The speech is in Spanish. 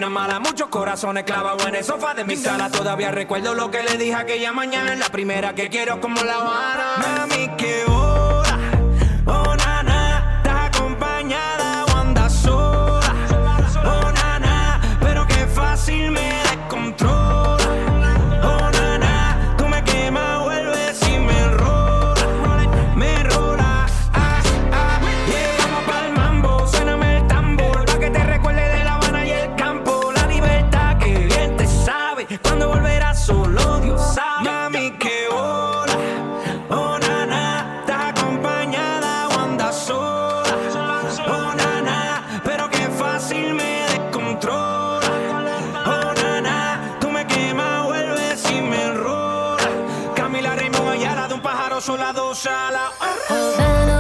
no es mala, muchos corazones clavados en el sofá de mi sala. Todavía recuerdo lo que le dije aquella mañana. Es la primera que quiero como La Habana. Mami, qué hora, oh nana, estás acompañada o andas sola. Oh nana, pero qué fácil me descontrola. Oh nana, tú me quemas, vuelves y me rola, yeah. Vamos pa'l mambo, suéname el tambor, pa' que te recuerde de La Habana y el campo. La libertad que bien te sabe, cuando volverás solo Dios sabe. Mami, qué hola, oh nana, estás acompañada o andas sola. Oh nana, pero qué fácil me descontrola. Oh nana, tú me quemas, vuelves y me enrola. Camila Raymond Ayala, de un pájaro sola, dos alas. Havana.